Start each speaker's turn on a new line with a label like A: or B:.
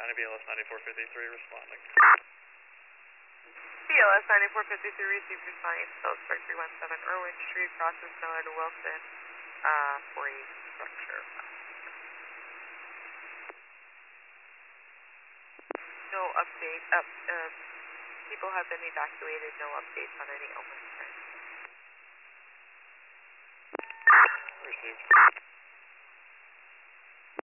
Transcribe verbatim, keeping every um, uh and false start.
A: Atlanta, B L S ninety-four fifty-three responding.
B: B L S ninety-four fifty-three received your sign, South Strike three one seven Irwin Street, crosses Miller to Wilson, uh, for a structure. No update, up, uh, people have been evacuated, no updates on any illness trends.
A: Received.